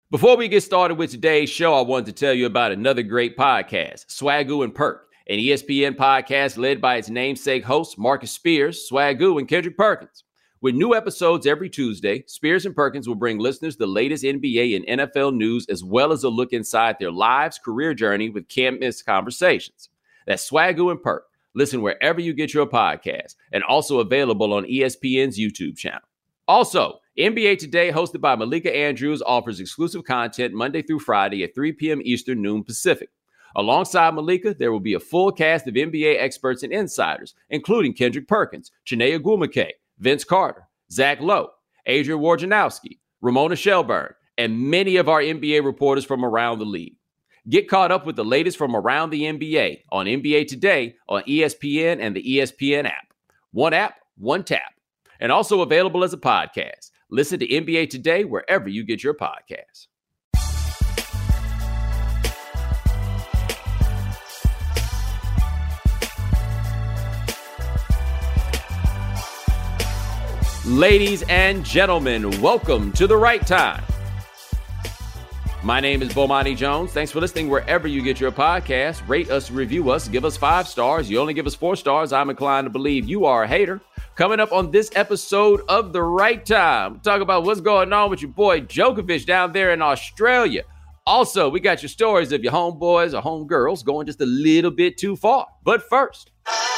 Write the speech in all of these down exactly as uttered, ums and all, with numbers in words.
Before we get started with today's show, I wanted to tell you about another great podcast, Swagoo and Perk, an E S P N podcast led by its namesake hosts, Marcus Spears, Swagoo, and Kendrick Perkins. With new episodes every Tuesday, Spears and Perkins will bring listeners the latest N B A and N F L news, as well as a look inside their lives, career journey with can't-miss conversations. That's Swagoo and Perk. Listen wherever you get your podcast, and also available on E S P N's YouTube channel. Also, N B A Today, hosted by Malika Andrews, offers exclusive content Monday through Friday at three p.m. Eastern, noon Pacific. Alongside Malika, there will be a full cast of N B A experts and insiders, including Kendrick Perkins, Chiney Ogwumike, Vince Carter, Zach Lowe, Adrian Wojnarowski, Ramona Shelburne, and many of our N B A reporters from around the league. Get caught up with the latest from around the N B A on N B A Today on E S P N and the E S P N app. One app, one tap. And also available as a podcast. Listen to N B A Today wherever you get your podcasts. Ladies and gentlemen, welcome to The Right Time. My name is Bomani Jones. Thanks for listening wherever you get your podcast. Rate us, review us, give us five stars. You only give us four stars. I'm inclined to believe you are a hater. Coming up on this episode of The Right Time, talk about what's going on with your boy Djokovic down there in Australia. Also, we got your stories of your homeboys or homegirls going just a little bit too far. But first,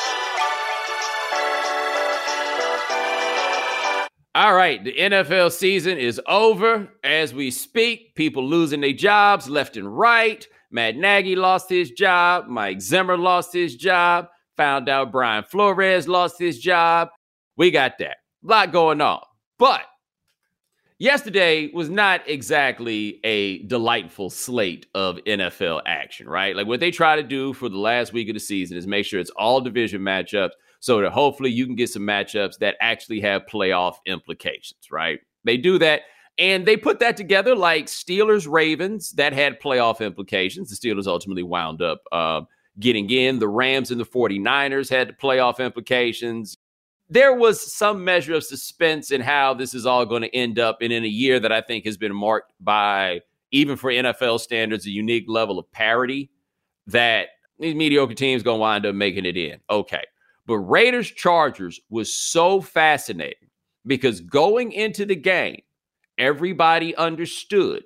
all right, the N F L season is over as we speak. People losing their jobs left and right. Matt Nagy lost his job. Mike Zimmer lost his job. Found out Brian Flores lost his job. We got that. A lot going on. But yesterday was not exactly a delightful slate of N F L action, right? Like what they try to do for the last week of the season is make sure it's all division matchups so that hopefully you can get some matchups that actually have playoff implications, right? They do that, and they put that together like Steelers-Ravens that had playoff implications. The Steelers ultimately wound up uh, getting in. The Rams and the 49ers had the playoff implications. There was some measure of suspense in how this is all going to end up, and in a year that I think has been marked by, even for N F L standards, a unique level of parity that these mediocre teams going to wind up making it in. Okay. But Raiders-Chargers was so fascinating because going into the game, everybody understood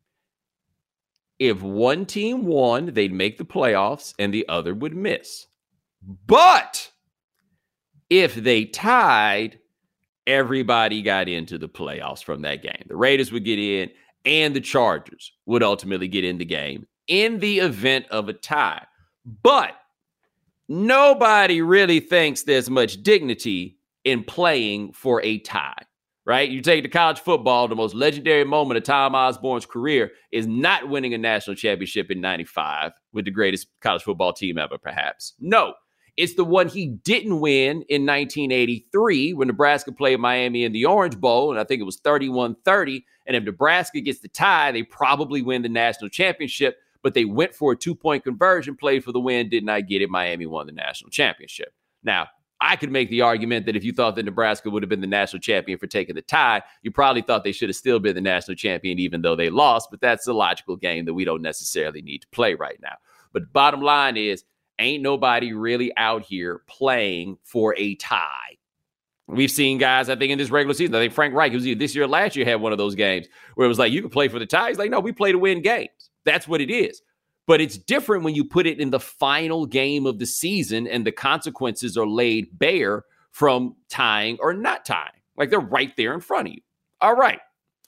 if one team won, they'd make the playoffs and the other would miss. But if they tied, everybody got into the playoffs from that game. The Raiders would get in, and the Chargers would ultimately get in the game in the event of a tie. But nobody really thinks there's much dignity in playing for a tie, right? You take the college football, the most legendary moment of Tom Osborne's career is not winning a national championship in ninety-five with the greatest college football team ever, perhaps. No. It's the one he didn't win in nineteen eighty-three when Nebraska played Miami in the Orange Bowl, and I think it was thirty-one thirty. And if Nebraska gets the tie, they probably win the national championship, but they went for a two-point conversion, played for the win, did not get it. Miami won the national championship. Now, I could make the argument that if you thought that Nebraska would have been the national champion for taking the tie, you probably thought they should have still been the national champion even though they lost, but that's a logical game that we don't necessarily need to play right now. But the bottom line is, ain't nobody really out here playing for a tie. We've seen guys, I think, in this regular season. I think Frank Reich, who was either this year or last year, had one of those games where it was like, you can play for the tie. He's like, no, we play to win games. That's what it is. But it's different when you put it in the final game of the season and the consequences are laid bare from tying or not tying. Like they're right there in front of you. All right.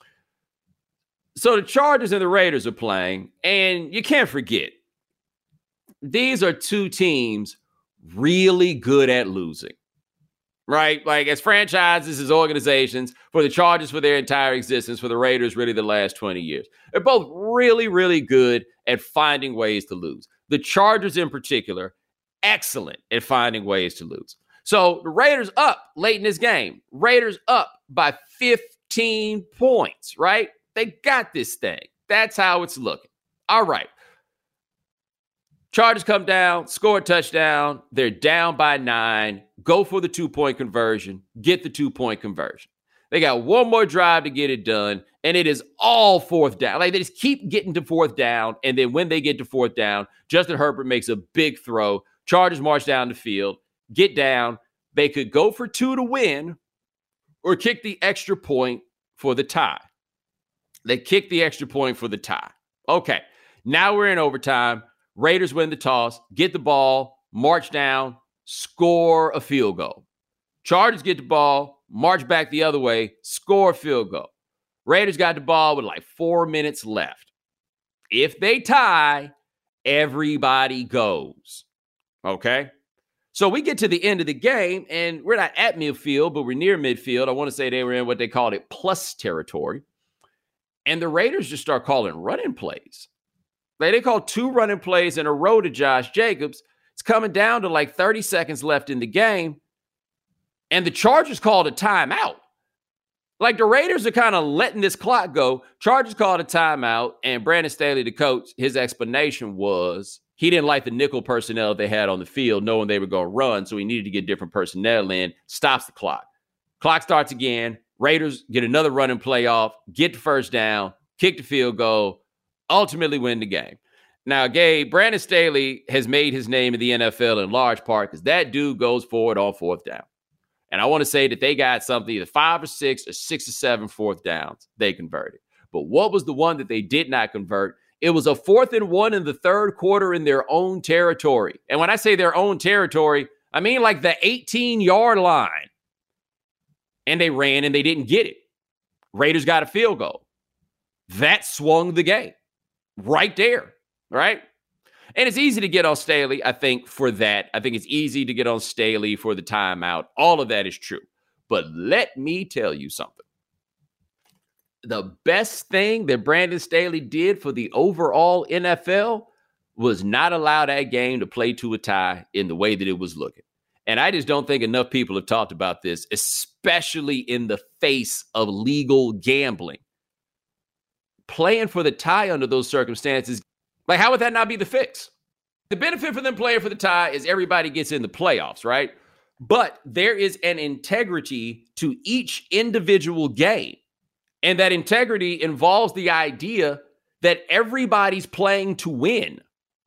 So the Chargers and the Raiders are playing, and you can't forget, these are two teams really good at losing, right? Like as franchises, as organizations, for the Chargers for their entire existence, for the Raiders really the last twenty years. They're both really, really good at finding ways to lose. The Chargers in particular, excellent at finding ways to lose. So the Raiders up late in this game. Raiders up by fifteen points, right? They got this thing. That's how it's looking. All right. Chargers come down, score a touchdown. They're down by nine. Go for the two-point conversion. Get the two-point conversion. They got one more drive to get it done, and it is all fourth down. Like, they just keep getting to fourth down, and then when they get to fourth down, Justin Herbert makes a big throw. Chargers march down the field, get down. They could go for two to win or kick the extra point for the tie. They kick the extra point for the tie. Okay, now we're in overtime. Raiders win the toss, get the ball, march down, score a field goal. Chargers get the ball, march back the other way, score a field goal. Raiders got the ball with like four minutes left. If they tie, everybody goes. Okay? So we get to the end of the game, and we're not at midfield, but we're near midfield. I want to say they were in what they called it plus territory. And the Raiders just start calling running plays. Like, they call two running plays in a row to Josh Jacobs. It's coming down to like thirty seconds left in the game. And the Chargers called a timeout. Like, the Raiders are kind of letting this clock go. Chargers called a timeout, and Brandon Staley, the coach, his explanation was he didn't like the nickel personnel they had on the field, knowing they were going to run, so he needed to get different personnel in. Stops the clock. Clock starts again. Raiders get another running play off, get the first down, kick the field goal, ultimately win the game. Now, Gabe, Brandon Staley has made his name in the N F L in large part because that dude goes forward on fourth down. And I want to say that they got something, either five or six or six or seven fourth downs they converted. But what was the one that they did not convert? It was a fourth and one in the third quarter in their own territory. And when I say their own territory, I mean like the eighteen-yard line. And they ran and they didn't get it. Raiders got a field goal. That swung the game right there, right? And it's easy to get on Staley, I think, for that. I think it's easy to get on Staley for the timeout. All of that is true. But let me tell you something. The best thing that Brandon Staley did for the overall N F L was not allow that game to play to a tie in the way that it was looking. And I just don't think enough people have talked about this, especially in the face of legal gambling. Playing for the tie under those circumstances, like, how would that not be the fix? The benefit for them playing for the tie is everybody gets in the playoffs, right? But there is an integrity to each individual game. And that integrity involves the idea that everybody's playing to win.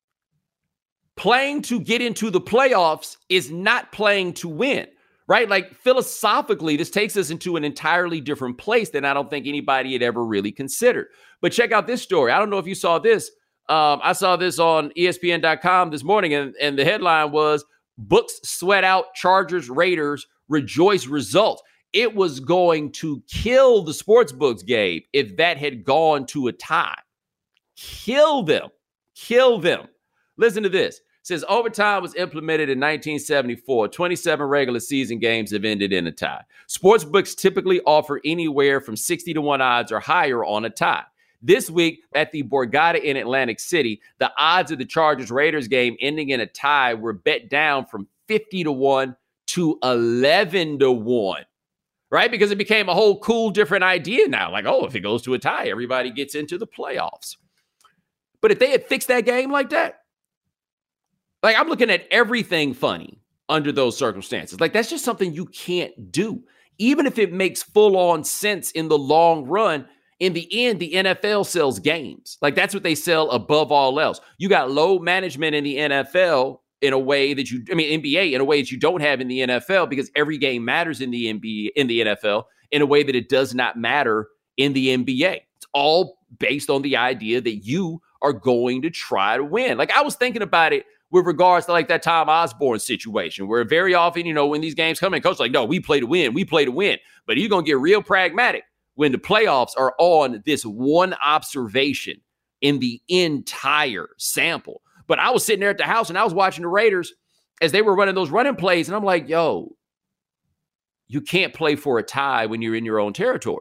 Playing to get into the playoffs is not playing to win, right? Like, philosophically, this takes us into an entirely different place than I don't think anybody had ever really considered. But check out this story. I don't know if you saw this. Um, I saw this on E S P N dot com this morning, and, and the headline was, "Books sweat out Chargers Raiders rejoice result." It was going to kill the sports books, Gabe, if that had gone to a tie. Kill them. Kill them. Listen to this. It says, overtime was implemented in nineteen seventy-four. twenty-seven regular season games have ended in a tie. Sports books typically offer anywhere from sixty to one odds or higher on a tie. This week at the Borgata in Atlantic City, the odds of the Chargers-Raiders game ending in a tie were bet down from fifty to one to eleven to one, right? Because it became a whole cool, different idea now. Like, oh, if it goes to a tie, everybody gets into the playoffs. But if they had fixed that game like that, like, I'm looking at everything funny under those circumstances. Like, that's just something you can't do. Even if it makes full-on sense in the long run, in the end, the N F L sells games. Like, that's what they sell above all else. You got load management in the N F L in a way that you, I mean, N B A in a way that you don't have in the N F L, because every game matters in the N B A, in the N F L in a way that it does not matter in the N B A. It's all based on the idea that you are going to try to win. Like, I was thinking about it with regards to like that Tom Osborne situation, where very often, you know, when these games come in, coach like, no, we play to win, we play to win. But you're going to get real pragmatic when the playoffs are on this one observation in the entire sample. But I was sitting there at the house and I was watching the Raiders as they were running those running plays. And I'm like, yo, you can't play for a tie when you're in your own territory.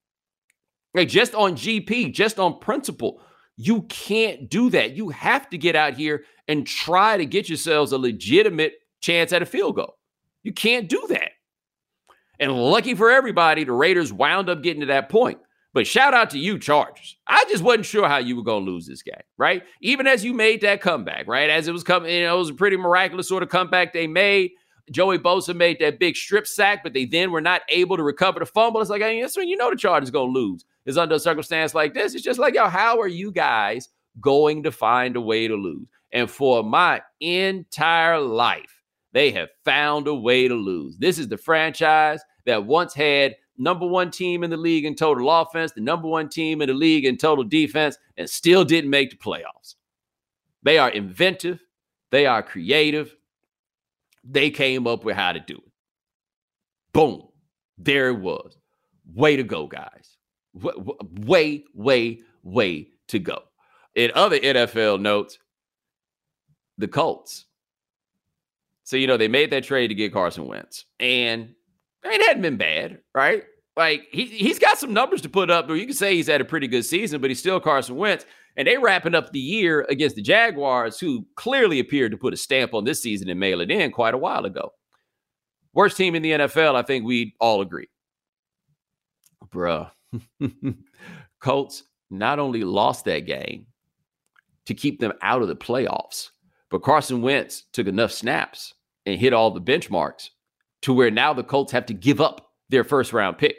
Like, just on G P, just on principle, you can't do that. You have to get out here and try to get yourselves a legitimate chance at a field goal. You can't do that. And lucky for everybody, the Raiders wound up getting to that point. But shout out to you, Chargers. I just wasn't sure how you were going to lose this game, right? Even as you made that comeback, right? As it was coming, you know, it was a pretty miraculous sort of comeback they made. Joey Bosa made that big strip sack, but they then were not able to recover the fumble. It's like, I mean, that's when you know the Chargers going to lose. Is under a circumstance like this. It's just like, yo, how are you guys going to find a way to lose? And for my entire life, they have found a way to lose. This is the franchise that once had number one team in the league in total offense, the number one team in the league in total defense, and still didn't make the playoffs. They are inventive. They are creative. They came up with how to do it. Boom. There it was. Way to go, guys. Way, way, way to go. In other N F L notes, the Colts. So, you know, they made that trade to get Carson Wentz. And it hadn't been bad, right? Like, he, he's got some numbers to put up. You can say he's had a pretty good season, but he's still Carson Wentz. And they wrapping up the year against the Jaguars, who clearly appeared to put a stamp on this season and mail it in quite a while ago. Worst team in the N F L, I think we'd all agree. Bruh. Colts not only lost that game to keep them out of the playoffs, but Carson Wentz took enough snaps and hit all the benchmarks to where now the Colts have to give up their first round pick.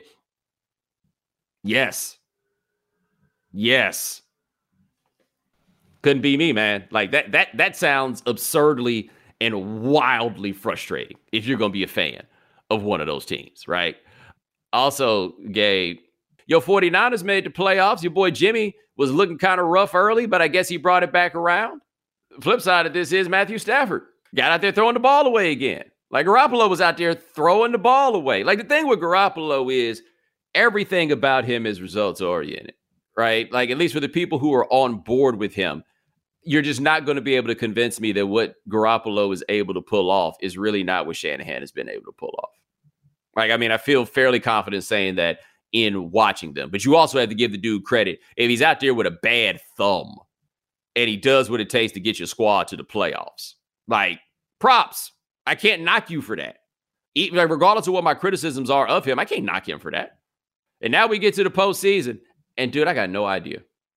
Yes. Yes. Couldn't be me, man. Like that, that, that sounds absurdly and wildly frustrating if you're going to be a fan of one of those teams, right? Also, Gabe, your 49ers made the playoffs. Your boy Jimmy was looking kind of rough early, but I guess he brought it back around. The flip side of this is Matthew Stafford got out there throwing the ball away again. Like Garoppolo was out there throwing the ball away. Like the thing with Garoppolo is everything about him is results oriented, right? Like at least for the people who are on board with him, you're just not going to be able to convince me that what Garoppolo is able to pull off is really not what Shanahan has been able to pull off. Like, I mean, I feel fairly confident saying that in watching them, but you also have to give the dude credit. If he's out there with a bad thumb and he does what it takes to get your squad to the playoffs, like props, I can't knock you for that. Even, like, regardless of what my criticisms are of him, I can't knock him for that. And now we get to the postseason and dude, I got no idea.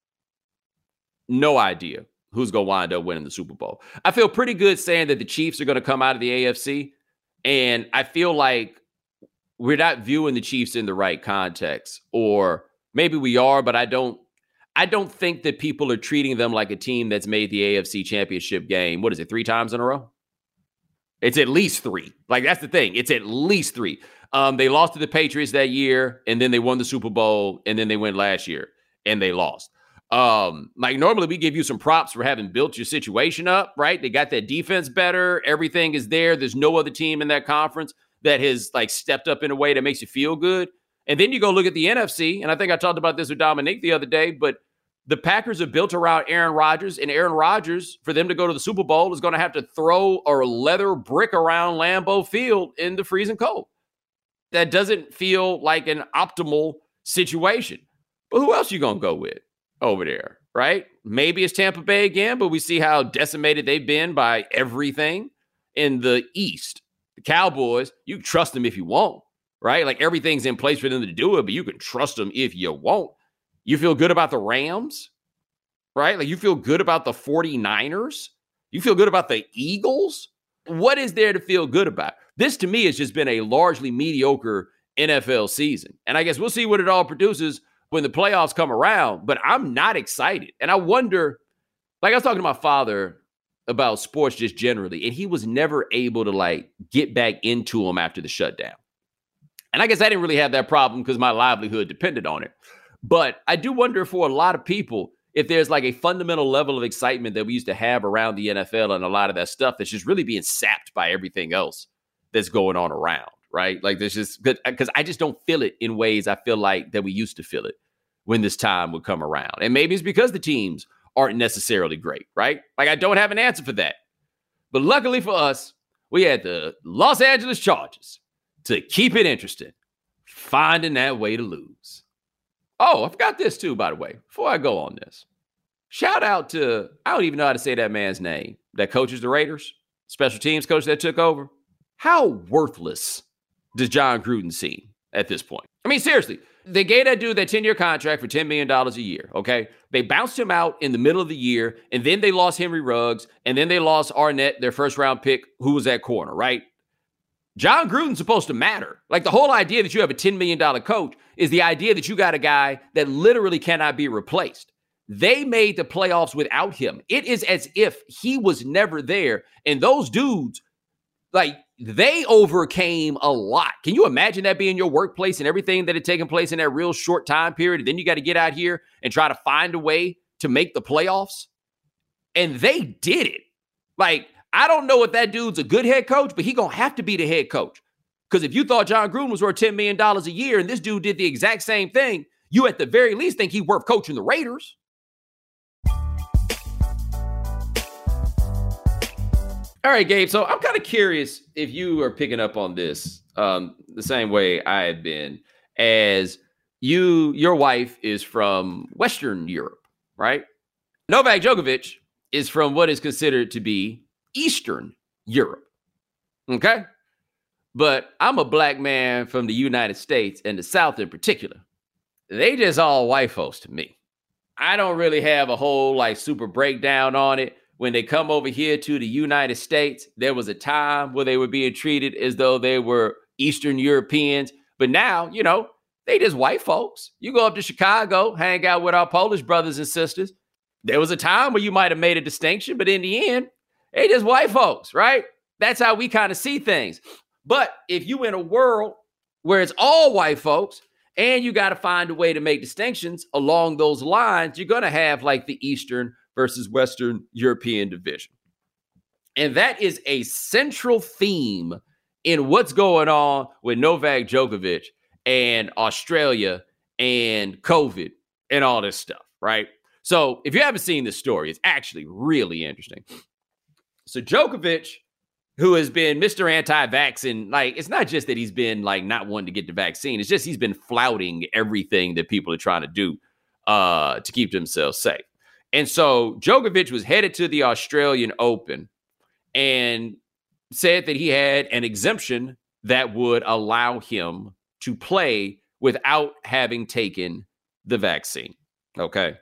No idea who's going to wind up winning the Super Bowl. I feel pretty good saying that the Chiefs are going to come out of the A F C. And I feel like we're not viewing the Chiefs in the right context, or maybe we are, but I don't, I don't think that people are treating them like a team that's made the A F C Championship game. What is it? Three times in a row? It's at least three. Like, that's the thing. It's at least three. Um, they lost to the Patriots that year, and then they won the Super Bowl, and then they went last year, and they lost. Um, like normally we give you some props for having built your situation up, right? They got that defense better. Everything is there. There's no other team in that conference that has like stepped up in a way that makes you feel good. And then you go look at the N F C. And I think I talked about this with Dominique the other day, but the Packers are built around Aaron Rodgers, and Aaron Rodgers, for them to go to the Super Bowl, is going to have to throw a leather brick around Lambeau Field in the freezing cold. That doesn't feel like an optimal situation. But who else you going to go with over there, right? Maybe it's Tampa Bay again, but we see how decimated they've been by everything in the East. The Cowboys, you can trust them if you want, right? Like everything's in place for them to do it, but you can trust them if you won't. You feel good about the Rams, right? Like you feel good about the 49ers. You feel good about the Eagles. What is there to feel good about? This to me has just been a largely mediocre N F L season. And I guess we'll see what it all produces when the playoffs come around, but I'm not excited. And I wonder, like I was talking to my father about sports just generally, and he was never able to like get back into them after the shutdown. And I guess I didn't really have that problem because my livelihood depended on it. But I do wonder for a lot of people if there's like a fundamental level of excitement that we used to have around the N F L and a lot of that stuff that's just really being sapped by everything else that's going on around, right? Like there's just, because I just don't feel it in ways I feel like that we used to feel it when this time would come around. And maybe it's because the teams aren't necessarily great, right? Like I don't have an answer for that. But luckily for us, we had the Los Angeles Chargers to keep it interesting, finding that way to lose. Oh, I forgot this too, by the way, before I go on this. Shout out to, I don't even know how to say that man's name, that coaches the Raiders, special teams coach that took over. How worthless does John Gruden seem at this point? I mean, seriously, they gave that dude that ten-year contract for ten million dollars a year, okay? They bounced him out in the middle of the year, and then they lost Henry Ruggs, and then they lost Arnett, their first-round pick, who was at corner, right? John Gruden's supposed to matter. Like the whole idea that you have a ten million dollars coach is the idea that you got a guy that literally cannot be replaced. They made the playoffs without him. It is as if he was never there. And those dudes, like, they overcame a lot. Can you imagine that being your workplace and everything that had taken place in that real short time period? And then you got to get out here and try to find a way to make the playoffs. And they did it. Like, I don't know if that dude's a good head coach, but he going to have to be the head coach. Because if you thought John Gruden was worth ten million dollars a year and this dude did the exact same thing, you at the very least think he's worth coaching the Raiders. All right, Gabe. So I'm kind of curious if you are picking up on this um, the same way I have been, as you, your wife is from Western Europe, right? Novak Djokovic is from what is considered to be Eastern Europe. Okay. But I'm a black man from the United States and the South in particular. They just all white folks to me. I don't really have a whole like super breakdown on it. When they come over here to the United States, there was a time where they were being treated as though they were Eastern Europeans. But now, you know, they just white folks. You go up to Chicago, hang out with our Polish brothers and sisters. There was a time where you might have made a distinction, but in the end, they just white folks, right? That's how we kind of see things. But if you in a world where it's all white folks and you got to find a way to make distinctions along those lines, you're going to have like the Eastern versus Western European division. And that is a central theme in what's going on with Novak Djokovic and Australia and COVID and all this stuff, right? So if you haven't seen this story, it's actually really interesting. So Djokovic, who has been Mister Anti-Vaccine, like, it's not just that he's been like not wanting to get the vaccine. It's just he's been flouting everything that people are trying to do uh, to keep themselves safe. And so Djokovic was headed to the Australian Open and said that he had an exemption that would allow him to play without having taken the vaccine. Okay.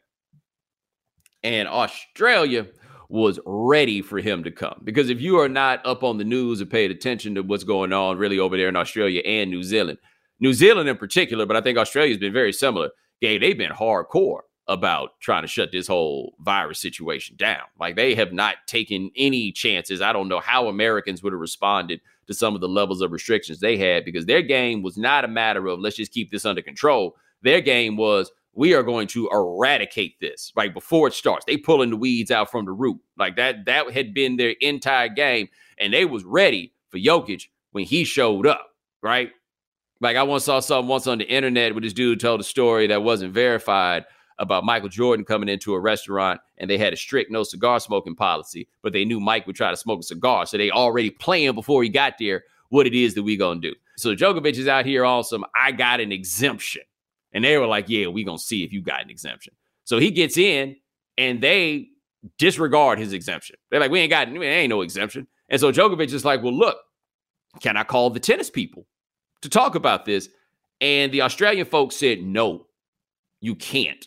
And Australia was ready for him to come, because if you are not up on the news or paid attention to what's going on really over there in Australia and New Zealand, New Zealand in particular, but I think Australia's been very similar. Yeah, they've been hardcore about trying to shut this whole virus situation down. Like, they have not taken any chances. I don't know how Americans would have responded to some of the levels of restrictions they had, because their game was not a matter of let's just keep this under control. Their game was, we are going to eradicate this right before it starts. They pulling the weeds out from the root. Like that, that had been their entire game. And they was ready for Jokic when he showed up, right? Like, I once saw something once on the internet where this dude told a story that wasn't verified about Michael Jordan coming into a restaurant and they had a strict no cigar smoking policy, but they knew Mike would try to smoke a cigar. So they already planned before he got there what it is that we gonna do. So Djokovic is out here on some, I got an exemption. And they were like, yeah, we gonna see if you got an exemption. So he gets in and they disregard his exemption. They're like, we ain't got, there ain't no exemption. And so Djokovic is like, well, look, can I call the tennis people to talk about this? And the Australian folks said, no, you can't.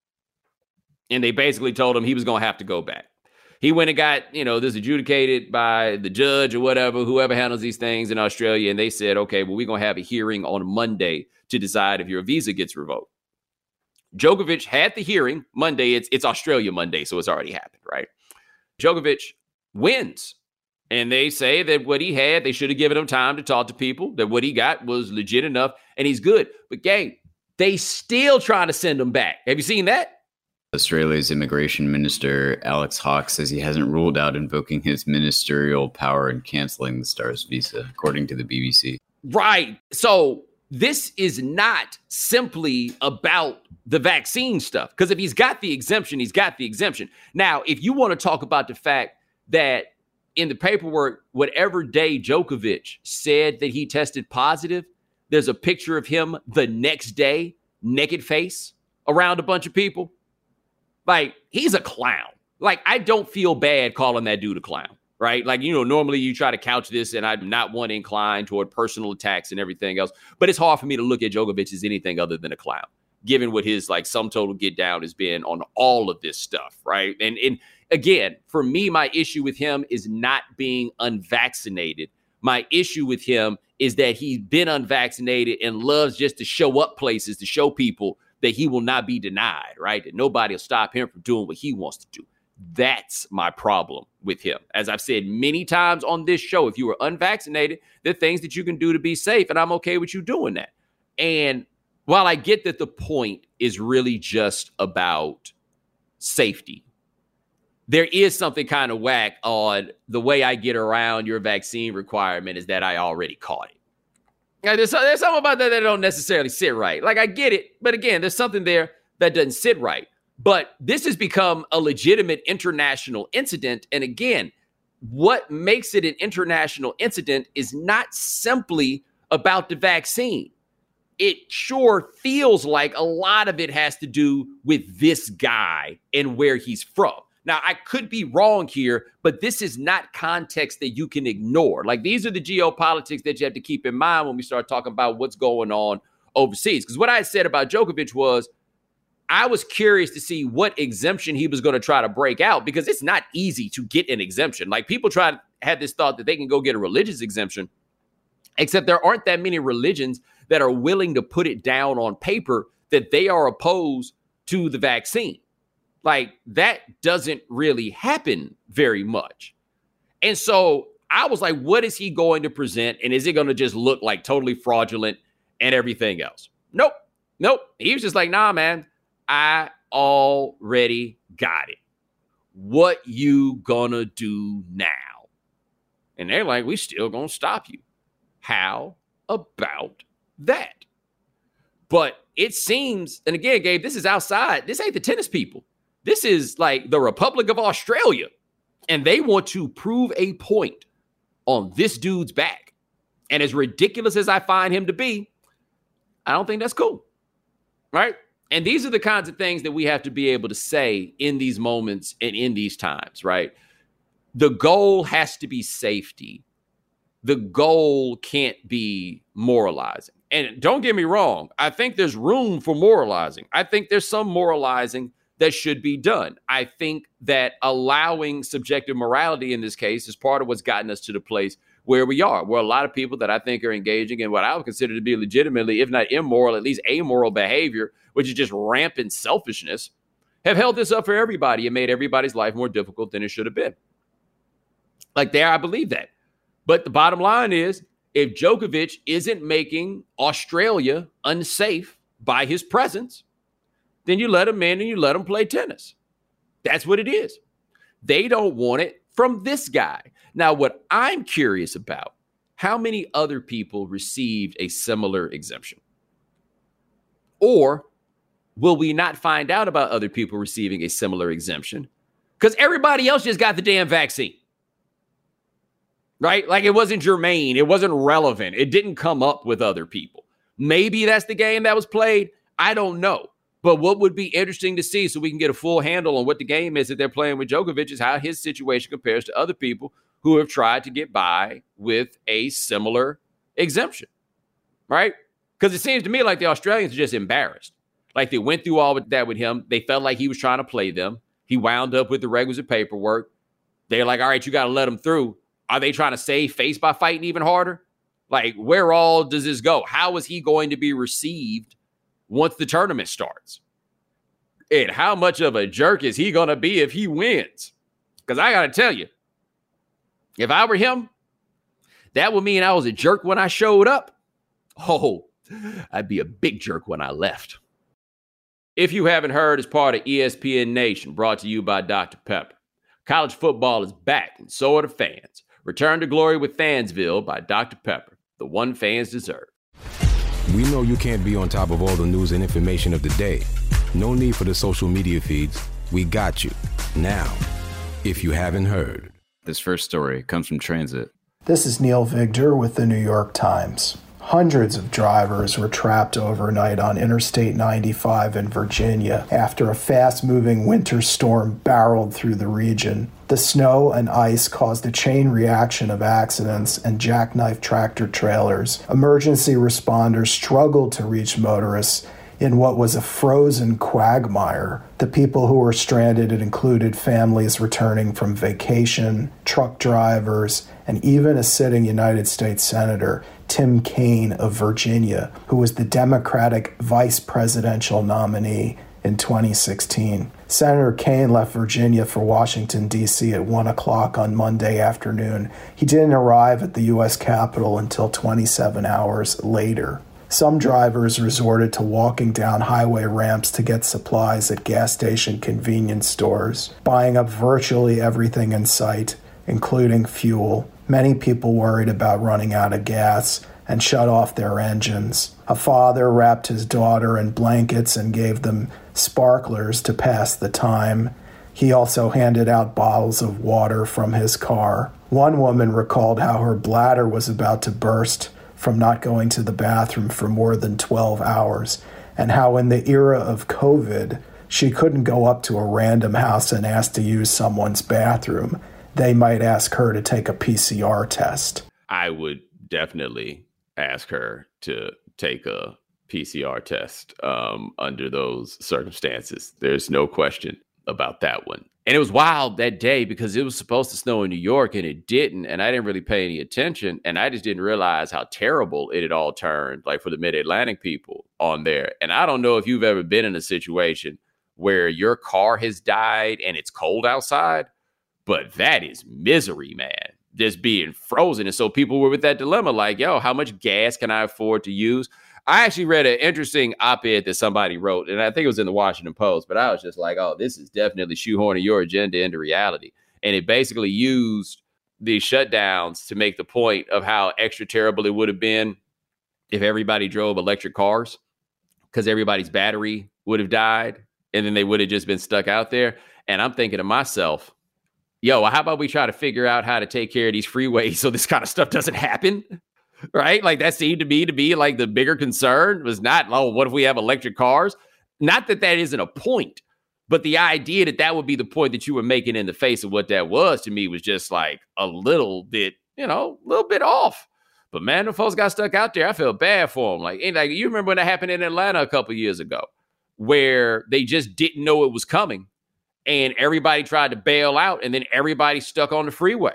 And they basically told him he was going to have to go back. He went and got, you know, this adjudicated by the judge or whatever, whoever handles these things in Australia. And they said, okay, well, we're going to have a hearing on Monday to decide if your visa gets revoked. Djokovic had the hearing Monday. It's, it's Australia Monday, so it's already happened, right? Djokovic wins. And they say that what he had, they should have given him time to talk to people, that what he got was legit enough and he's good. But, Gabe, they still trying to send him back. Have you seen that? Australia's immigration minister, Alex Hawke, says he hasn't ruled out invoking his ministerial power and canceling the Stars visa, according to the B B C. Right. So this is not simply about the vaccine stuff, because if he's got the exemption, he's got the exemption. Now, if you want to talk about the fact that in the paperwork, whatever day Djokovic said that he tested positive, there's a picture of him the next day, naked face, around a bunch of people. Like, he's a clown. Like, I don't feel bad calling that dude a clown, right? Like, you know, normally you try to couch this, and I'm not one inclined toward personal attacks and everything else. But it's hard for me to look at Djokovic as anything other than a clown, given what his, like, sum total get down has been on all of this stuff, right? And, and again, for me, my issue with him is not being unvaccinated, My issue with him is that he's been unvaccinated and loves just to show up places to show people that he will not be denied, right? That nobody will stop him from doing what he wants to do. That's my problem with him. As I've said many times on this show, if you are unvaccinated, there are things that you can do to be safe, and I'm okay with you doing that. And while I get that the point is really just about safety, there is something kind of whack on the way I get around your vaccine requirement is that I already caught it. Now, there's, there's something about that that don't necessarily sit right. Like, I get it, but again, there's something there that doesn't sit right. But this has become a legitimate international incident. And again, what makes it an international incident is not simply about the vaccine. It sure feels like a lot of it has to do with this guy and where he's from. Now, I could be wrong here, but this is not context that you can ignore. Like, these are the geopolitics that you have to keep in mind when we start talking about what's going on overseas. Because what I said about Djokovic was I was curious to see what exemption he was going to try to break out, because it's not easy to get an exemption. Like, people try to have this thought that they can go get a religious exemption, except there aren't that many religions that are willing to put it down on paper that they are opposed to the vaccine. Like, that doesn't really happen very much. And so I was like, what is he going to present? And is it going to just look like totally fraudulent and everything else? Nope. Nope. He was just like, nah, man, I already got it. What you gonna do now? And they're like, we still gonna stop you. How about that? But it seems, and again, Gabe, this is outside. This ain't the tennis people. This is like the Republic of Australia, and they want to prove a point on this dude's back. And as ridiculous as I find him to be, I don't think that's cool, right? And these are the kinds of things that we have to be able to say in these moments and in these times, right? The goal has to be safety. The goal can't be moralizing. And don't get me wrong, I think there's room for moralizing. I think there's some moralizing that should be done. I think that allowing subjective morality in this case is part of what's gotten us to the place where we are, where a lot of people that I think are engaging in what I would consider to be legitimately, if not immoral, at least amoral behavior, which is just rampant selfishness, have held this up for everybody and made everybody's life more difficult than it should have been. Like, there, I believe that. But the bottom line is, if Djokovic isn't making Australia unsafe by his presence, then you let him in and you let him play tennis. That's what it is. They don't want it from this guy. Now, what I'm curious about, how many other people received a similar exemption? Or will we not find out about other people receiving a similar exemption? Because everybody else just got the damn vaccine. Right? Like, it wasn't germane. It wasn't relevant. It didn't come up with other people. Maybe that's the game that was played. I don't know. But what would be interesting to see, so we can get a full handle on what the game is that they're playing with Djokovic, is how his situation compares to other people who have tried to get by with a similar exemption, right? Because it seems to me like the Australians are just embarrassed. Like, they went through all of that with him. They felt like he was trying to play them. He wound up with the requisite paperwork. They're like, all right, you got to let him through. Are they trying to save face by fighting even harder? Like, where all does this go? How is he going to be received once the tournament starts? And how much of a jerk is he going to be if he wins? Because I got to tell you, if I were him, that would mean I was a jerk when I showed up. Oh, I'd be a big jerk when I left. If you haven't heard, it's part of E S P N Nation, brought to you by Doctor Pepper. College football is back, and so are the fans. Return to glory with Fansville by Doctor Pepper, the one fans deserve. We know you can't be on top of all the news and information of the day. No need for the social media feeds. We got you. Now, if you haven't heard. This first story comes from Transit. This is Neil Vigdor with the New York Times. Hundreds of drivers were trapped overnight on Interstate ninety-five in Virginia after a fast-moving winter storm barreled through the region. The snow and ice caused a chain reaction of accidents and jackknife tractor trailers. Emergency responders struggled to reach motorists, in what was a frozen quagmire. The people who were stranded, it included families returning from vacation, truck drivers, and even a sitting United States Senator, Tim Kaine of Virginia, who was the Democratic vice presidential nominee in twenty sixteen. Senator Kaine left Virginia for Washington, D C at one o'clock on Monday afternoon. He didn't arrive at the U S Capitol until twenty-seven hours later. Some drivers resorted to walking down highway ramps to get supplies at gas station convenience stores, buying up virtually everything in sight, including fuel. Many people worried about running out of gas and shut off their engines. A father wrapped his daughter in blankets and gave them sparklers to pass the time. He also handed out bottles of water from his car. One woman recalled how her bladder was about to burst from not going to the bathroom for more than twelve hours, and how in the era of COVID, she couldn't go up to a random house and ask to use someone's bathroom. They might ask her to take a P C R test. I would definitely ask her to take a P C R test um, under those circumstances. There's no question about that one. And it was wild that day because it was supposed to snow in New York and it didn't. And I didn't really pay any attention. And I just didn't realize how terrible it had all turned, like for the Mid-Atlantic people on there. And I don't know if you've ever been in a situation where your car has died and it's cold outside, but that is misery, man. Just being frozen. And so people were with that dilemma like, yo, how much gas can I afford to use? I actually read an interesting op-ed that somebody wrote, and I think it was in the Washington Post, but I was just like, oh, this is definitely shoehorning your agenda into reality. And it basically used these shutdowns to make the point of how extra terrible it would have been if everybody drove electric cars, because everybody's battery would have died, and then they would have just been stuck out there. And I'm thinking to myself, yo, how about we try to figure out how to take care of these freeways so this kind of stuff doesn't happen? Right? Like that seemed to me to be like the bigger concern was not, oh, what if we have electric cars? Not that that isn't a point, but the idea that that would be the point that you were making in the face of what that was to me was just like a little bit, you know, a little bit off. But man, the folks got stuck out there. I feel bad for them. Like, like you remember when that happened in Atlanta a couple of years ago where they just didn't know it was coming and everybody tried to bail out and then everybody stuck on the freeway.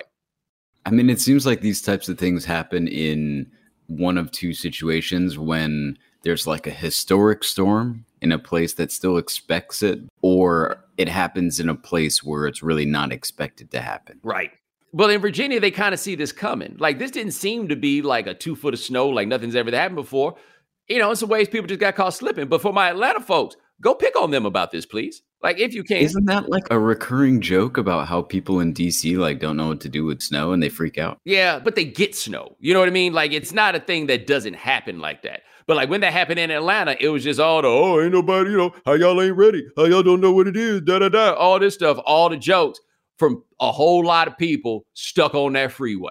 I mean, it seems like these types of things happen in one of two situations: when there's like a historic storm in a place that still expects it, or it happens in a place where it's really not expected to happen. Right. Well, in Virginia, they kind of see this coming. Like, this didn't seem to be like a two foot of snow, like nothing's ever happened before. You know, in some ways, people just got caught slipping. But for my Atlanta folks, go pick on them about this, please. Like, if you can. Isn't that like a recurring joke about how people in D C like don't know what to do with snow and they freak out? Yeah, but they get snow. You know what I mean? Like, it's not a thing that doesn't happen like that. But like when that happened in Atlanta, it was just all the, oh, ain't nobody, you know, how y'all ain't ready. How y'all don't know what it is, da da da. All this stuff, all the jokes from a whole lot of people stuck on that freeway.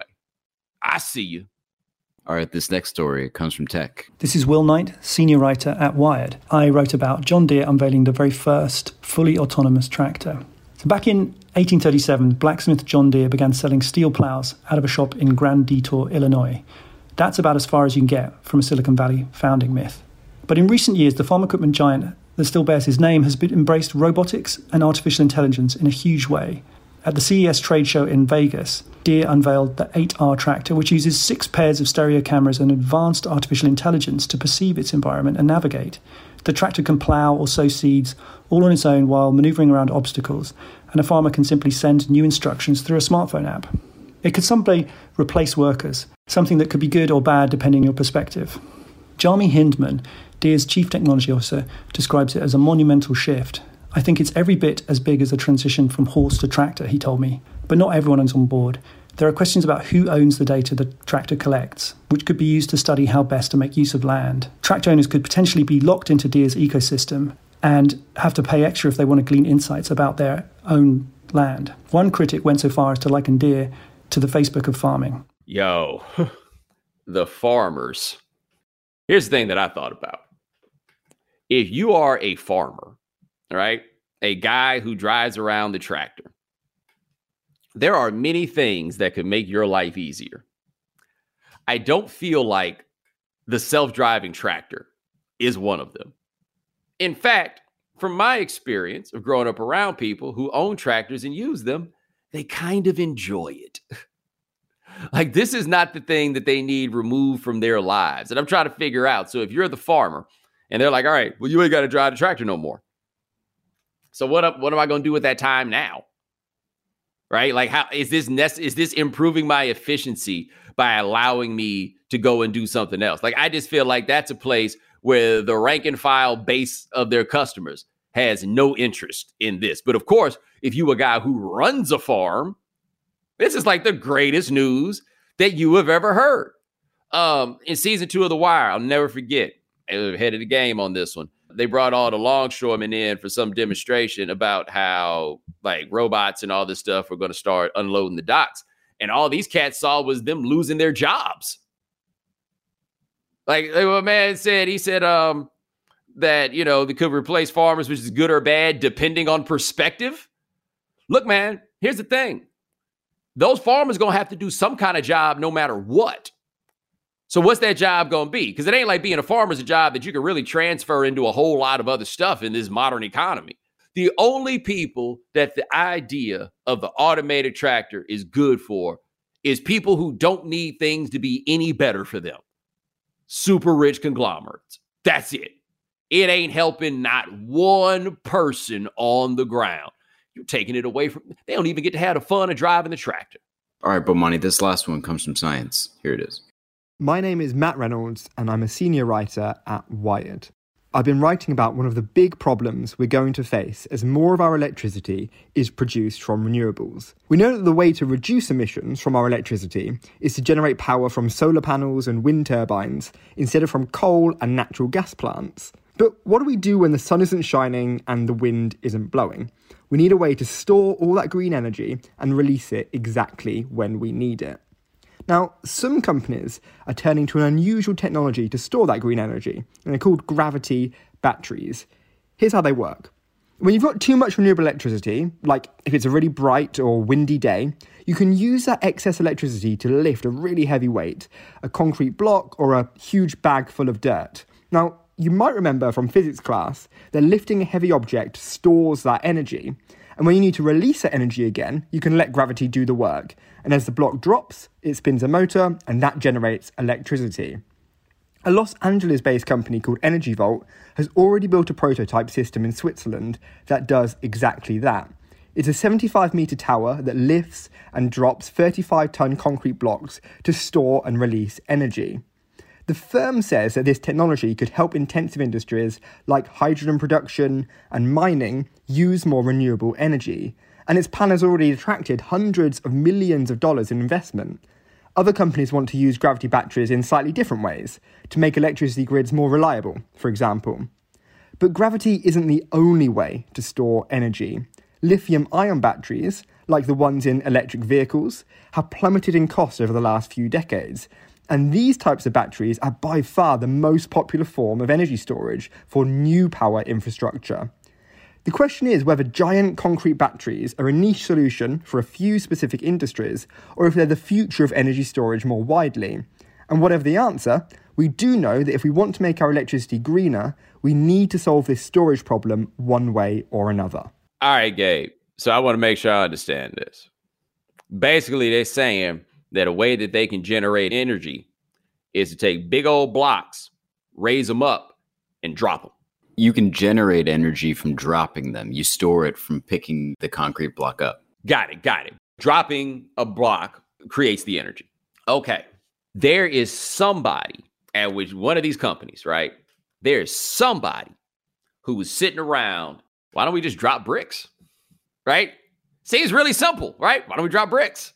I see you. All right, this next story comes from Tech. This is Will Knight, senior writer at Wired. I wrote about John Deere unveiling the very first fully autonomous tractor. So back in eighteen thirty-seven, blacksmith John Deere began selling steel plows out of a shop in Grand Detour, Illinois. That's about as far as you can get from a Silicon Valley founding myth. But in recent years, the farm equipment giant that still bears his name has been embraced robotics and artificial intelligence in a huge way. At the C E S trade show in Vegas, Deere unveiled the eight R tractor, which uses six pairs of stereo cameras and advanced artificial intelligence to perceive its environment and navigate. The tractor can plough or sow seeds all on its own while manoeuvring around obstacles, and a farmer can simply send new instructions through a smartphone app. It could someday replace workers, something that could be good or bad depending on your perspective. Jami Hindman, Deere's chief technology officer, describes it as a monumental shift. I think it's every bit as big as the transition from horse to tractor, he told me. But not everyone is on board. There are questions about who owns the data the tractor collects, which could be used to study how best to make use of land. Tractor owners could potentially be locked into Deere's ecosystem and have to pay extra if they want to glean insights about their own land. One critic went so far as to liken Deere to the Facebook of farming. Yo, the farmers. Here's the thing that I thought about. If you are a farmer, right, a guy who drives around the tractor, there are many things that could make your life easier. I don't feel like the self-driving tractor is one of them. In fact, from my experience of growing up around people who own tractors and use them, they kind of enjoy it. Like, this is not the thing that they need removed from their lives. And I'm trying to figure out. So if you're the farmer and they're like, all right, well, you ain't got to drive the tractor no more. So what, what am I going to do with that time now? Right? Like, how is this nece- is this improving my efficiency by allowing me to go and do something else? Like, I just feel like that's a place where the rank and file base of their customers has no interest in this. But of course, if you a guy who runs a farm, this is like the greatest news that you have ever heard. Um, in season two of The Wire, I'll never forget, I was ahead of the game on this one. They brought all the longshoremen in for some demonstration about how like robots and all this stuff were going to start unloading the docks. And all these cats saw was them losing their jobs. Like, like what man said, he said um, that, you know, they could replace farmers, which is good or bad, depending on perspective. Look, man, here's the thing. Those farmers going to have to do some kind of job no matter what. So what's that job going to be? Because it ain't like being a farmer's a job that you can really transfer into a whole lot of other stuff in this modern economy. The only people that the idea of the automated tractor is good for is people who don't need things to be any better for them. Super rich conglomerates. That's it. It ain't helping not one person on the ground. You're taking it away from, they don't even get to have the fun of driving the tractor. All right, Bomani, this last one comes from science. Here it is. My name is Matt Reynolds, and I'm a senior writer at Wired. I've been writing about one of the big problems we're going to face as more of our electricity is produced from renewables. We know that the way to reduce emissions from our electricity is to generate power from solar panels and wind turbines instead of from coal and natural gas plants. But what do we do when the sun isn't shining and the wind isn't blowing? We need a way to store all that green energy and release it exactly when we need it. Now, some companies are turning to an unusual technology to store that green energy, and they're called gravity batteries. Here's how they work. When you've got too much renewable electricity, like if it's a really bright or windy day, you can use that excess electricity to lift a really heavy weight, a concrete block or a huge bag full of dirt. Now, you might remember from physics class that lifting a heavy object stores that energy. And when you need to release that energy again, you can let gravity do the work. And as the block drops, it spins a motor, and that generates electricity. A Los Angeles-based company called Energy Vault has already built a prototype system in Switzerland that does exactly that. It's a seventy-five metre tower that lifts and drops thirty-five tonne concrete blocks to store and release energy. The firm says that this technology could help intensive industries like hydrogen production and mining use more renewable energy, and its plan has already attracted hundreds of millions of dollars in investment. Other companies want to use gravity batteries in slightly different ways, to make electricity grids more reliable, for example. But gravity isn't the only way to store energy. Lithium-ion batteries, like the ones in electric vehicles, have plummeted in cost over the last few decades. And these types of batteries are by far the most popular form of energy storage for new power infrastructure. The question is whether giant concrete batteries are a niche solution for a few specific industries, or if they're the future of energy storage more widely. And whatever the answer, we do know that if we want to make our electricity greener, we need to solve this storage problem one way or another. All right, Gabe. So I want to make sure I understand this. Basically, they're saying that a way that they can generate energy is to take big old blocks, raise them up, and drop them. You can generate energy from dropping them. You store it from picking the concrete block up. Got it, got it. Dropping a block creates the energy. Okay. There is somebody at which one of these companies, right? There is somebody who is sitting around. Why don't we just drop bricks? Right? Seems really simple, right? Why don't we drop bricks?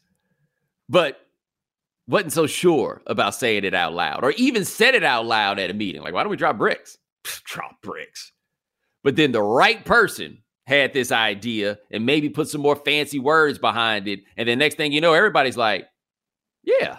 But wasn't so sure about saying it out loud, or even said it out loud at a meeting. Like, why don't we drop bricks? Drop bricks. But then the right person had this idea and maybe put some more fancy words behind it. And then next thing you know, everybody's like, yeah,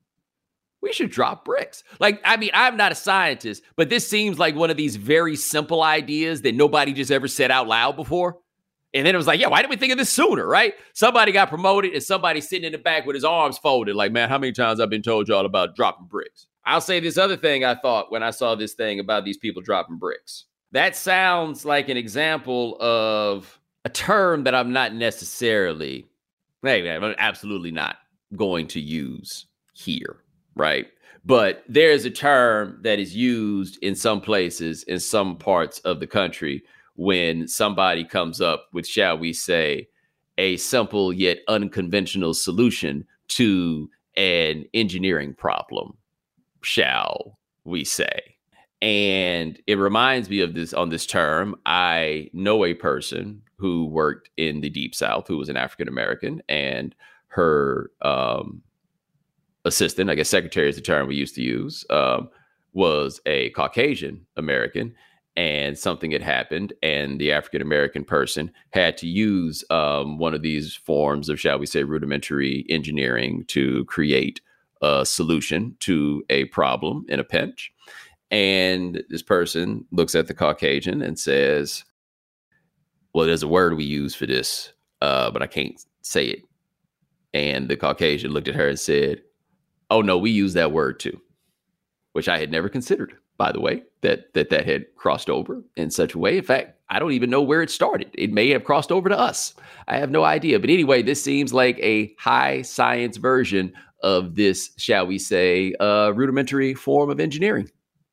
we should drop bricks. Like, I mean, I'm not a scientist, but this seems like one of these very simple ideas that nobody just ever said out loud before. And then it was like, yeah, why didn't we think of this sooner, right? Somebody got promoted and somebody sitting in the back with his arms folded. Like, man, how many times I've been told y'all about dropping bricks? I'll say this other thing I thought when I saw this thing about these people dropping bricks. That sounds like an example of a term that I'm not necessarily, maybe I'm absolutely not going to use here, right? But there's a term that is used in some places, in some parts of the country, when somebody comes up with, shall we say, a simple yet unconventional solution to an engineering problem, shall we say. And it reminds me of this on this term. I know a person who worked in the Deep South who was an African American, and her um, assistant, I guess secretary is the term we used to use, um, was a Caucasian American, and something had happened, and the African American person had to use um, one of these forms of, shall we say, rudimentary engineering to create a solution to a problem in a pinch. And this person looks at the Caucasian and says, well, there's a word we use for this, uh, but I can't say it. And the Caucasian looked at her and said, oh, no, we use that word too, which I had never considered, by the way, that that that had crossed over in such a way. In fact, I don't even know where it started. It may have crossed over to us. I have no idea. But anyway, this seems like a high science version of this, shall we say, uh, rudimentary form of engineering.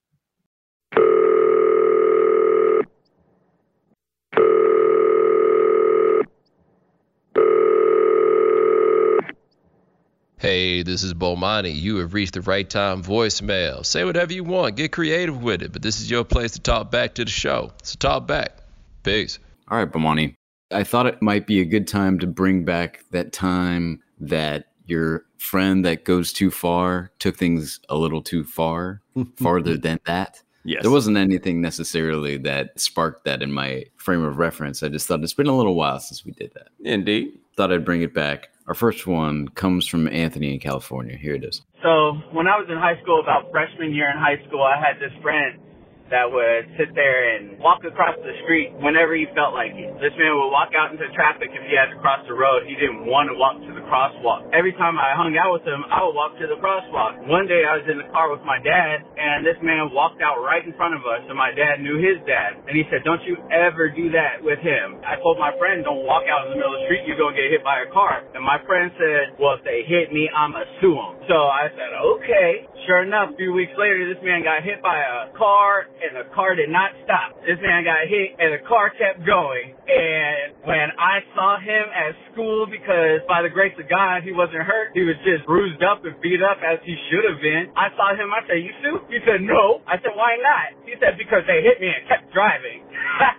Hey, this is Bomani. You have reached the right time voicemail. Say whatever you want. Get creative with it. But this is your place to talk back to the show. So talk back. Peace. All right, Bomani. I thought it might be a good time to bring back that time that your friend that goes too far took things a little too far, farther than that. Yes. There wasn't anything necessarily that sparked that in my frame of reference. I just thought it's been a little while since we did that. Indeed. Thought I'd bring it back. Our first one comes from Anthony in California. Here it is. So when I was in high school, about freshman year in high school, I had this friend that would sit there and walk across the street whenever he felt like it. This man would walk out into traffic if he had to cross the road. He didn't want to walk to the crosswalk. Every time I hung out with him, I would walk to the crosswalk. One day I was in the car with my dad, and this man walked out right in front of us, and my dad knew his dad. And he said, don't you ever do that with him. I told my friend, don't walk out in the middle of the street, you're going to get hit by a car. And my friend said, well, if they hit me, I'm going to sue them. So I said, okay. Sure enough, a few weeks later, this man got hit by a car, and the car did not stop. This man got hit, and the car kept going. And when I saw him at school, because by the grace of God, he wasn't hurt, he was just bruised up and beat up as he should have been. I saw him, I said, you sue? He said, no. I said, why not? He said, because they hit me and kept driving.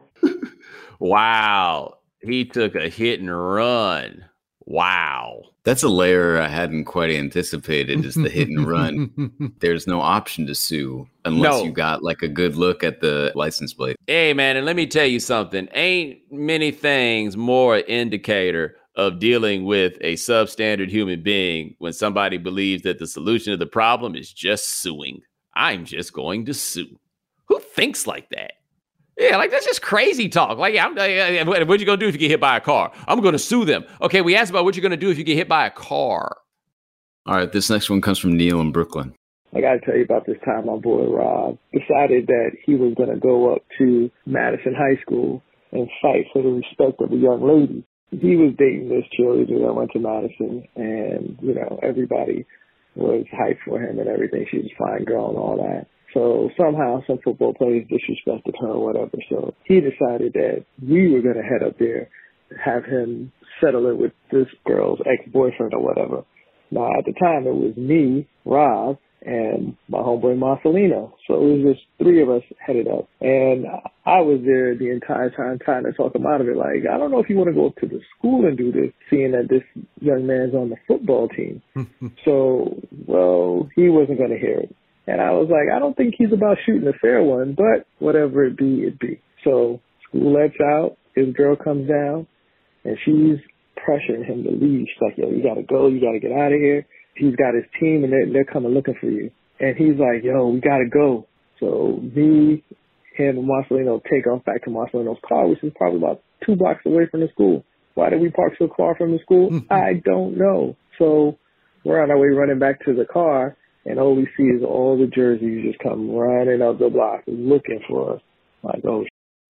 Wow. He took a hit and run. Wow. That's a layer I hadn't quite anticipated, is the hit and run. There's no option to sue unless No. you got like a good look at the license plate. Hey, man, and let me tell you something. Ain't many things more indicator of dealing with a substandard human being when somebody believes that the solution to the problem is just suing. I'm just going to sue. Who thinks like that? Yeah, like that's just crazy talk. Like, I'm, uh, what you gonna do if you get hit by a car? I'm gonna sue them. Okay, we asked about what you're gonna do if you get hit by a car. All right, this next one comes from Neil in Brooklyn. I got to tell you about this time my boy Rob decided that he was going to go up to Madison High School and fight for the respect of a young lady. He was dating this cheerleader that went to Madison, and, you know, everybody was hyped for him and everything. She was a fine girl and all that. So somehow some football players disrespected her or whatever. So he decided that we were going to head up there, have him settle it with this girl's ex-boyfriend or whatever. Now, at the time, it was me, Rob, and my homeboy Marcelino. So it was just three of us headed up. And I was there the entire time trying to talk him out of it. Like, I don't know if you want to go up to the school and do this, seeing that this young man's on the football team. So, well, he wasn't going to hear it. And I was like, I don't think he's about shooting a fair one, but whatever it be, it be. So school lets out, his girl comes down, and she's pressuring him to leave. She's like, yo, you got to go, you got to get out of here. He's got his team, and they're, they're coming looking for you. And he's like, yo, we got to go. So me, him, and Marcelino take off back to Marcelino's car, which is probably about two blocks away from the school. Why did we park so far from the school? I don't know. So we're on our way running back to the car, and all we see is all the jerseys just come running up the block looking for us. Like, oh,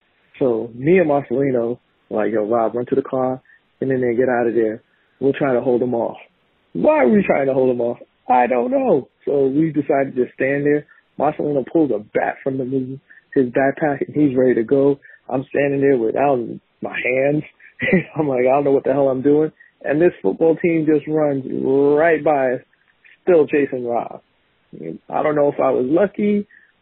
so me and Marcelino, like, yo, Rob, run to the car, and then they get out of there. We'll try to hold them off. Why are we trying to hold them off? I don't know. So we decided to stand there. Marcelino pulls a bat from the his backpack, and he's ready to go. I'm standing there without my hands. I'm like, I don't know what the hell I'm doing. And this football team just runs right by us, still chasing Rob. I don't know if I was lucky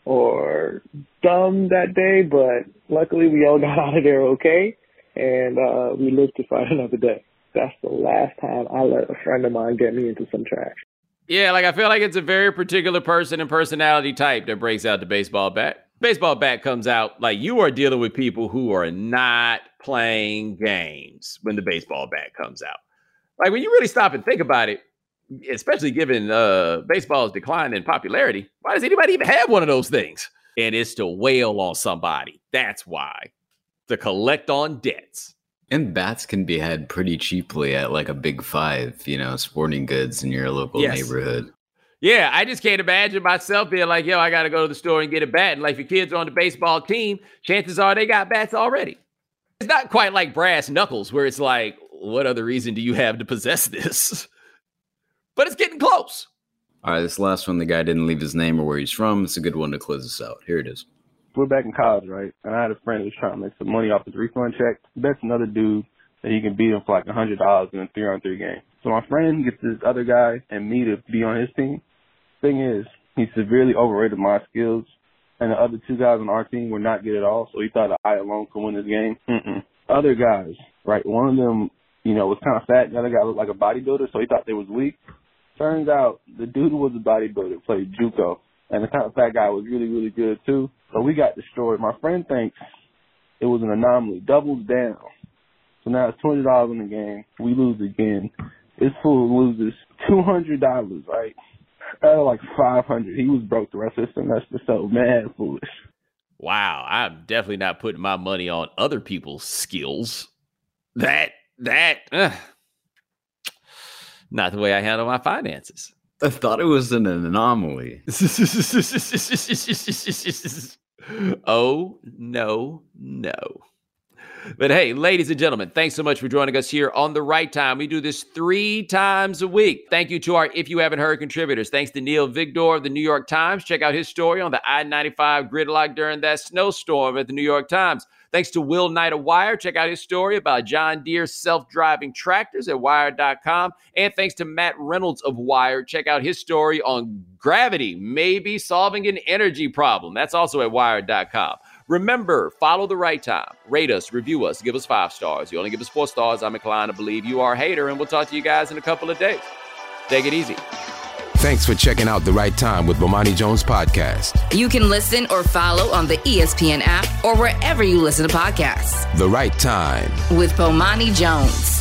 or dumb that day, but luckily we all got out of there okay, and uh, we lived to fight another day. That's the last time I let a friend of mine get me into some trash. Yeah, like I feel like it's a very particular person and personality type that breaks out the baseball bat. Baseball bat comes out like you are dealing with people who are not playing games when the baseball bat comes out. Like when you really stop and think about it, especially given uh, baseball's decline in popularity, why does anybody even have one of those things? And it's to wail on somebody. That's why. To collect on debts. And bats can be had pretty cheaply at like a Big Five, you know, sporting goods in your local yes. neighborhood. Yeah, I just can't imagine myself being like, yo, I got to go to the store and get a bat. And like, if your kids are on the baseball team, chances are they got bats already. It's not quite like brass knuckles where it's like, what other reason do you have to possess this? But it's getting close. All right, this last one, the guy didn't leave his name or where he's from. It's a good one to close this out. Here it is. We're back in college, right? And I had a friend who was trying to make some money off his refund check. Bets another dude that he can beat him for like one hundred dollars in a three-on-three game. So my friend gets this other guy and me to be on his team. Thing is, he severely overrated my skills, and the other two guys on our team were not good at all, so he thought I alone could win this game. Mm-mm. Other guys, right, one of them, you know, was kind of fat. The other guy looked like a bodybuilder, so he thought they was weak. Turns out the dude who was a bodybuilder played JUCO, and the kind of fat guy was really, really good too. So we got destroyed. My friend thinks it was an anomaly. Doubles down. So now it's two hundred dollars in the game. We lose again. This fool loses two hundred dollars, right? Out of like five hundred dollars. He was broke the rest of the semester, so mad foolish. Wow, I'm definitely not putting my money on other people's skills. That, that, uh, not the way I handle my finances. I thought it was an anomaly. Oh, no, no. But hey, ladies and gentlemen, thanks so much for joining us here on The Right Time. We do this three times a week. Thank you to our If You Haven't Heard contributors. Thanks to Neil Vigdor of the New York Times. Check out his story on the I ninety-five gridlock during that snowstorm at the New York Times. Thanks to Will Knight of Wired. Check out his story about John Deere self-driving tractors at wired dot com. And thanks to Matt Reynolds of Wired. Check out his story on gravity maybe solving an energy problem. That's also at wired dot com. Remember, follow The Right Time. Rate us, review us, give us five stars. You only give us four stars, I'm inclined to believe you are a hater, and we'll talk to you guys in a couple of days. Take it easy. Thanks for checking out The Right Time with Bomani Jones Podcast. You can listen or follow on the E S P N app or wherever you listen to podcasts. The Right Time with Bomani Jones.